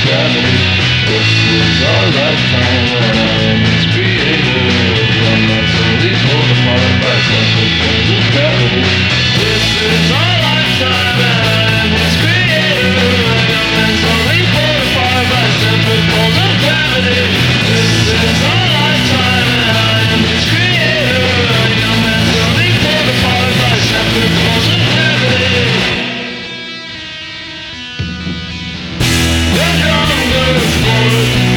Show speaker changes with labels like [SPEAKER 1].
[SPEAKER 1] gravity. This is our lifetime, and I am its creator. I'm not slowly pulled apart by simple forms of gravity. This is our lifetime, and I am its creator. I'm not slowly pulled apart by simple forms of gravity. This is our lifetime, and I am its creator. I'm not slowly pulled apart by simple forms of gravity. The numbers for